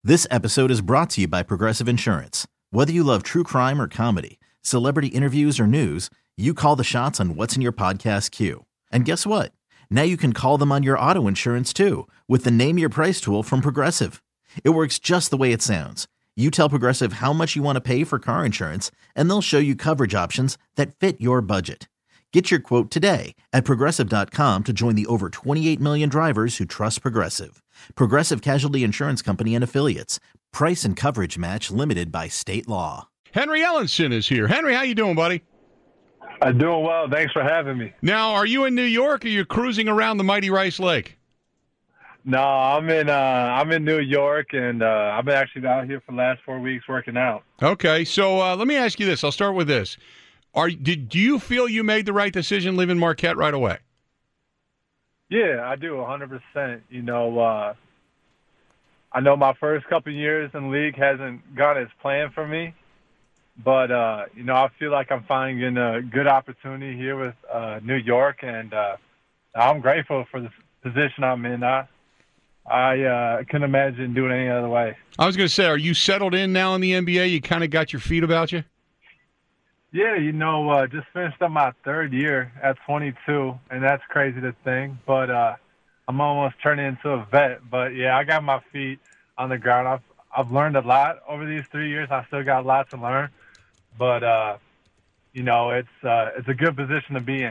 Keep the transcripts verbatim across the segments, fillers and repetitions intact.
This episode is brought to you by Progressive Insurance. Whether you love true crime or comedy, celebrity interviews or news, you call the shots on what's in your podcast queue. And guess what? Now you can call them on your auto insurance too with the Name Your Price tool from Progressive. It works just the way it sounds. You tell Progressive how much you want to pay for car insurance, and they'll show you coverage options that fit your budget. Get your quote today at Progressive dot com to join the over twenty-eight million drivers who trust Progressive. Progressive Casualty Insurance Company and Affiliates. Price and coverage match limited by state law. Henry Ellenson is here. Henry, how you doing, buddy? I'm doing well. Thanks for having me. Now, are you in New York or are you cruising around the mighty Rice Lake? No, I'm in uh, I'm in New York, and uh, I've been actually out here for the last four weeks working out. Okay, so uh, let me ask you this. I'll start with this. Are did do you feel you made the right decision leaving Marquette right away? Yeah, I do, one hundred percent. You know, uh, I know my first couple of years in the league hasn't gone as planned for me, but, uh, you know, I feel like I'm finding a good opportunity here with uh, New York, and uh, I'm grateful for the position I'm in. I, I uh, couldn't imagine doing it any other way. I was going to say, are you settled in now in the N B A? You kind of got your feet about you? Yeah, you know, uh, just finished up my third year at twenty-two, and that's crazy to think, but uh, I'm almost turning into a vet. But, yeah, I got my feet on the ground. I've I've learned a lot over these three years. I still got a lot to learn, but, uh, you know, it's uh, it's a good position to be in.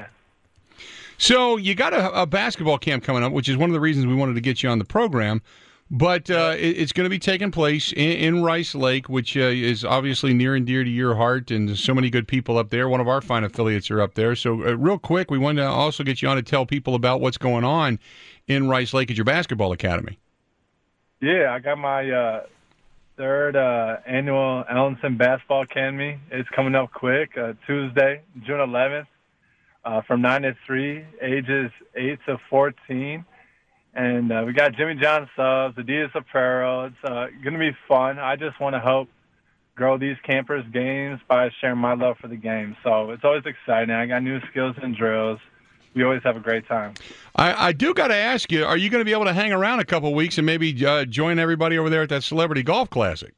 So you got a, a basketball camp coming up, which is one of the reasons we wanted to get you on the program. But uh, it, it's going to be taking place in, in Rice Lake, which uh, is obviously near and dear to your heart, and there's so many good people up there. One of our fine affiliates are up there. So uh, real quick, we wanted to also get you on to tell people about what's going on in Rice Lake at your basketball academy. Yeah, I got my uh, third uh, annual Ellenson Basketball Academy. It's coming up quick, uh, Tuesday, June eleventh, uh, from nine to three, ages eight to fourteen. And uh, we got Jimmy John subs, Adidas apparel. It's uh, going to be fun. I just want to help grow these campers' games by sharing my love for the game. So it's always exciting. I got new skills and drills. We always have a great time. I, I do got to ask you, are you going to be able to hang around a couple of weeks and maybe uh, join everybody over there at that Celebrity Golf Classic?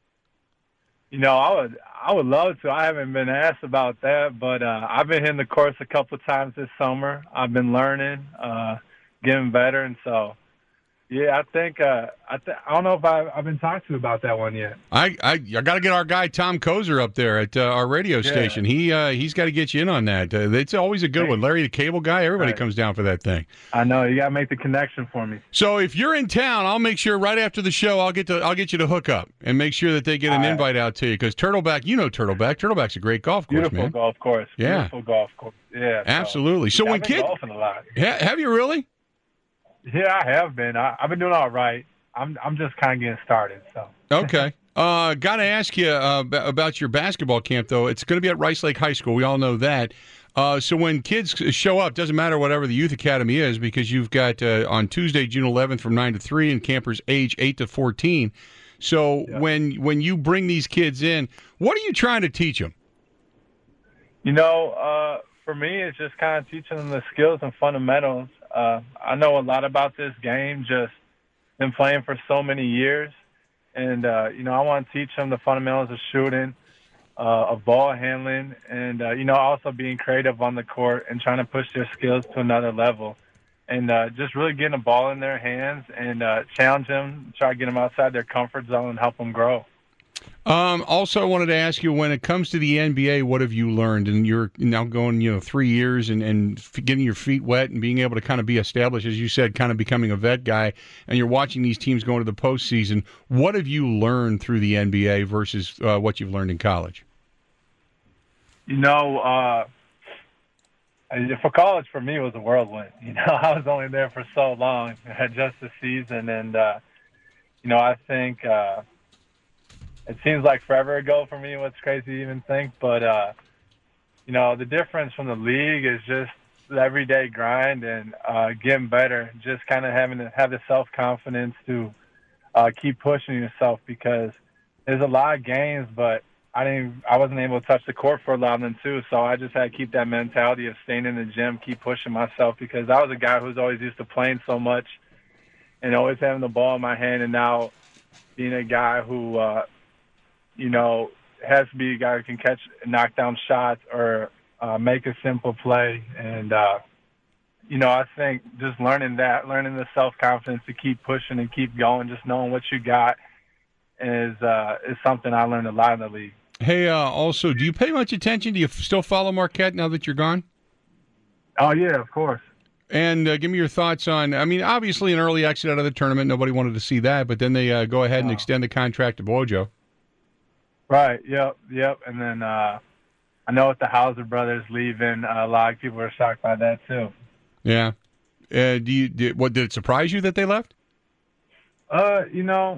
You know, I would I would love to. I haven't been asked about that, but uh, I've been hitting the course a couple of times this summer. I've been learning. Uh getting better, and so yeah, I think uh, I th- I don't know if I, I've been talked to about that one yet. I I, I got to get our guy Tom Kozer up there at uh, our radio yeah. station. He uh, he's got to get you in on that. Uh, it's always a good Thanks. one. Larry the Cable Guy, everybody Right. comes down for that thing. I know, you got to make the connection for me. So if you're in town, I'll make sure right after the show I'll get to I'll get you to hook up and make sure that they get an All right. invite out to you, because Turtleback, you know Turtleback. Turtleback's a great golf course, Beautiful man. golf course. Yeah. Beautiful golf course. Yeah. Absolutely. So So, yeah, when I've been kids golfing a lot. ha, have you really? Yeah, I have been. I, I've been doing all right. I'm I'm just kind of getting started. So. Okay. Uh, got to ask you uh, b- about your basketball camp, though. It's going to be at Rice Lake High School. We all know that. Uh, so when kids show up, doesn't matter whatever the youth academy is, because you've got uh, on Tuesday, June eleventh, from nine to three, and campers age eight to fourteen. So Yeah. when when you bring these kids in, what are you trying to teach them? You know, uh, for me, it's just kind of teaching them the skills and fundamentals. Uh, I know a lot about this game, just been playing for so many years. And, uh, you know, I want to teach them the fundamentals of shooting, uh, of ball handling, and, uh, you know, also being creative on the court and trying to push their skills to another level. And uh, just really getting the ball in their hands and uh, challenge them, try to get them outside their comfort zone and help them grow. Um, also, I wanted to ask you, when it comes to the N B A, what have you learned? And you're now going, you know, three years and, and getting your feet wet and being able to kind of be established, as you said, kind of becoming a vet guy, and you're watching these teams go into the postseason. What have you learned through the N B A versus uh, what you've learned in college? You know, uh, for college, for me, it was a whirlwind. You know, I was only there for so long, just a season, and, uh, you know, I think uh, – it seems like forever ago for me. What's crazy to even think, but uh, you know, the difference from the league is just the everyday grind and uh, getting better. Just kind of having to have the self confidence to uh, keep pushing yourself, because there's a lot of games, but I didn't. I wasn't able to touch the court for a lot of them too. So I just had to keep that mentality of staying in the gym, keep pushing myself, because I was a guy who's always used to playing so much and always having the ball in my hand, and now being a guy who, uh, you know, has to be a guy who can catch, knock down shots or uh, make a simple play. And, uh, you know, I think just learning that, learning the self-confidence to keep pushing and keep going, just knowing what you got is uh, is something I learned a lot in the league. Hey, uh, also, do you pay much attention? Do you still follow Marquette now that you're gone? Oh, yeah, of course. And uh, give me your thoughts on, I mean, obviously an early exit out of the tournament. Nobody wanted to see that, but then they uh, go ahead and oh. extend the contract to Wojo. Right, yep, yep. And then uh, I know with the Hauser brothers leaving, uh, a lot of people are shocked by that too. Yeah. Uh, do you? Did, what did it surprise you that they left? Uh, you know,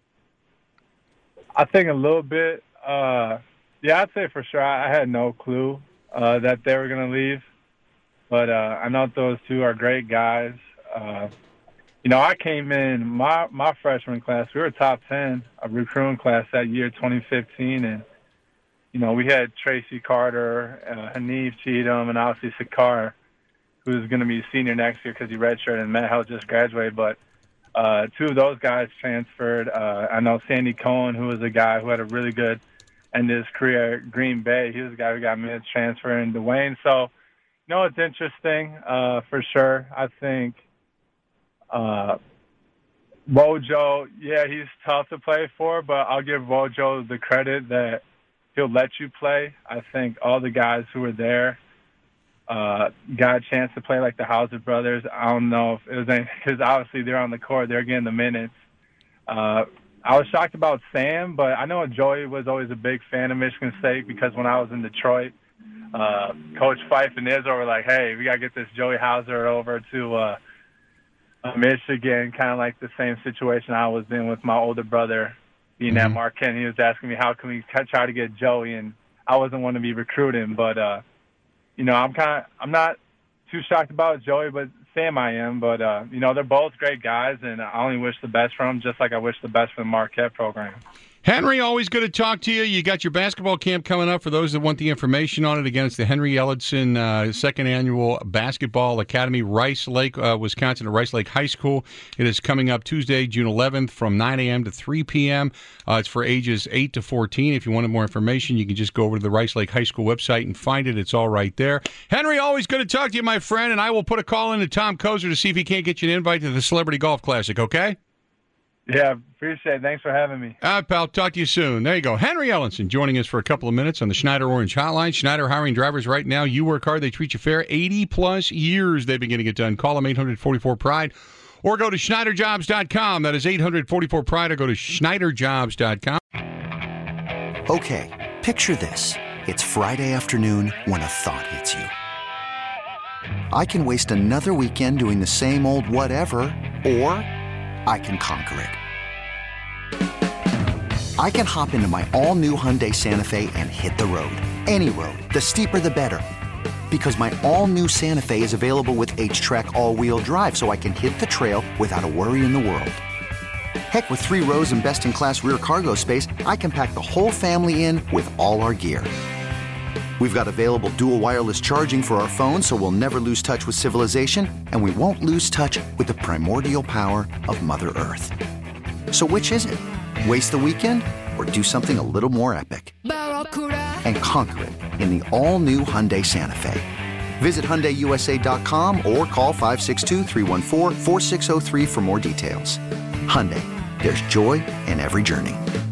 I think a little bit. Uh, yeah, I'd say for sure. I, I had no clue uh, that they were going to leave, but uh, I know those two are great guys. Uh, you know, I came in my my freshman class. We were top ten, a recruiting class that year, twenty fifteen, and you know we had Tracy Carter, uh, Hanif Cheatham, and obviously Sakar, who's going to be a senior next year because he redshirted, and Matt Hell just graduated. But uh, two of those guys transferred. Uh, I know Sandy Cohen, who was a guy who had a really good end of his career at Green Bay. He was a guy who got minutes transfer in Dwayne. So, you know, it's interesting uh, for sure. I think uh, Wojo, yeah, he's tough to play for, but I'll give Wojo the credit that he'll let you play. I think all the guys who were there uh, got a chance to play like the Hauser brothers. I don't know if it was any, because obviously they're on the court, they're getting the minutes. Uh, I was shocked about Sam, but I know Joey was always a big fan of Michigan State because when I was in Detroit, uh, Coach Fife and Izzo were like, hey, we got to get this Joey Hauser over to uh, Michigan, kind of like the same situation I was in with my older brother being mm-hmm. at Marquette. He was asking me, how can we try to get Joey? And I wasn't one to be recruiting, but, uh, you know, I'm kind of, I'm not too shocked about Joey, but Sam I am. But, uh, you know, they're both great guys, and I only wish the best for them, just like I wish the best for the Marquette program. Henry, always good to talk to you. You got your basketball camp coming up. For those that want the information on it, again, it's the Henry Ellenson uh, second annual Basketball Academy, Rice Lake, uh, Wisconsin, at Rice Lake High School. It is coming up Tuesday, June eleventh, from nine a.m. to three p.m. Uh, it's for ages eight to fourteen. If you wanted more information, you can just go over to the Rice Lake High School website and find it. It's all right there. Henry, always good to talk to you, my friend, and I will put a call in to Tom Kozer to see if he can't get you an invite to the Celebrity Golf Classic, okay? Yeah, appreciate it. Thanks for having me. All right, pal. Talk to you soon. There you go. Henry Ellenson joining us for a couple of minutes on the Schneider Orange Hotline. Schneider hiring drivers right now. You work hard, they treat you fair. eighty-plus years they've been getting it done. Call them eight hundred forty-four pride or go to Schneider Jobs dot com. That is eight hundred forty-four pride or go to Schneider Jobs dot com. Okay, picture this. It's Friday afternoon when a thought hits you. I can waste another weekend doing the same old whatever, or I can conquer it. I can hop into my all-new Hyundai Santa Fe and hit the road. Any road. The steeper, the better. Because my all-new Santa Fe is available with H-Track all-wheel drive, so I can hit the trail without a worry in the world. Heck, with three rows and best-in-class rear cargo space, I can pack the whole family in with all our gear. We've got available dual wireless charging for our phones, so we'll never lose touch with civilization, and we won't lose touch with the primordial power of Mother Earth. So which is it? Waste the weekend or do something a little more epic? And conquer it in the all-new Hyundai Santa Fe. Visit Hyundai U S A dot com or call five six two, three one four, four six zero three for more details. Hyundai, there's joy in every journey.